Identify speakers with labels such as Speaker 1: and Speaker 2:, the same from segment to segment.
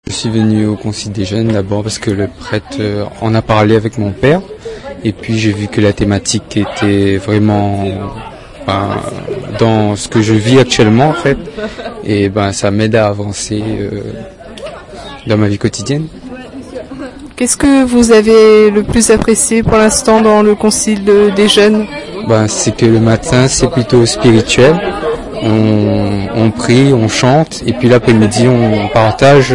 Speaker 1: Je suis venu au Concile des jeunes d'abord parce que le prêtre en a parlé avec mon père et puis j'ai vu que la thématique était vraiment dans ce que je vis actuellement en fait et ça m'aide à avancer dans ma vie quotidienne.
Speaker 2: Qu'est-ce que vous avez le plus apprécié pour l'instant dans le Concile des jeunes ?
Speaker 1: C'est que le matin c'est plutôt spirituel, on prie, on chante et puis l'après-midi on partage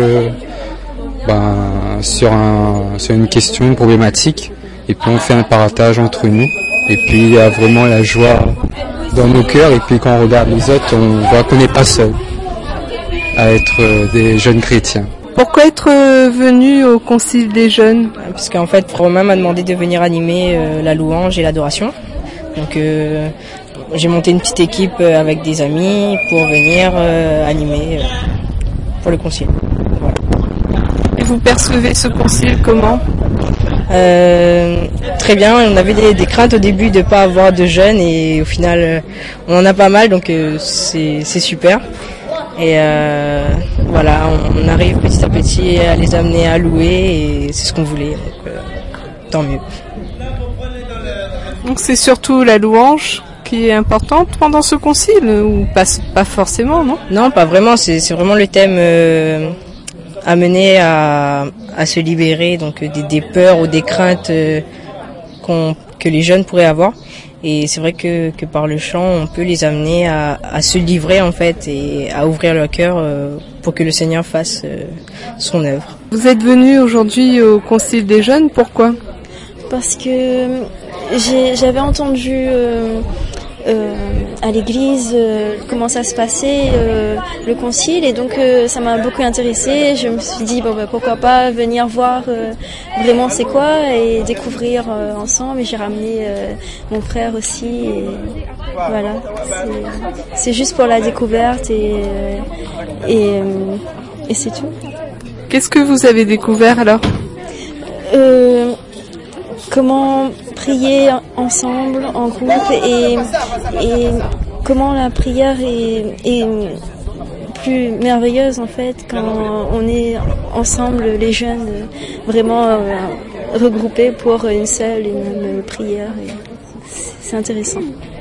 Speaker 1: sur une question, une problématique et puis on fait un partage entre nous et puis il y a vraiment la joie dans nos cœurs et puis quand on regarde les autres on voit qu'on n'est pas seul à être des jeunes chrétiens.
Speaker 2: Pourquoi être venu au Concile des jeunes ?
Speaker 3: Parce qu'en fait Romain m'a demandé de venir animer la louange et l'adoration. Donc j'ai monté une petite équipe avec des amis pour venir animer pour le concile. Voilà.
Speaker 2: Et vous percevez ce concile comment ?
Speaker 3: Très bien, on avait des craintes au début de ne pas avoir de jeunes et au final on en a pas mal donc c'est super. Et voilà, on arrive petit à petit à les amener à louer et c'est ce qu'on voulait, donc tant mieux.
Speaker 2: Donc c'est surtout la louange qui est importante pendant ce concile ou pas forcément, non ?
Speaker 3: Non, pas vraiment, c'est vraiment le thème amené à se libérer donc des peurs ou des craintes que les jeunes pourraient avoir. Et c'est vrai que par le chant, on peut les amener à se livrer en fait et à ouvrir leur cœur pour que le Seigneur fasse son œuvre.
Speaker 2: Vous êtes venu aujourd'hui au Concile des jeunes, pourquoi ?
Speaker 4: Parce que j'avais entendu à l'église comment ça se passait le concile et donc ça m'a beaucoup intéressée. Je me suis dit pourquoi pas venir voir vraiment c'est quoi et découvrir ensemble et j'ai ramené mon frère aussi et voilà, c'est juste pour la découverte et c'est tout.
Speaker 2: Qu'est-ce que vous avez découvert alors ?
Speaker 4: Comment prier ensemble, en groupe, et comment la prière est plus merveilleuse en fait quand on est ensemble, les jeunes, vraiment regroupés pour une seule et même prière. Et c'est intéressant.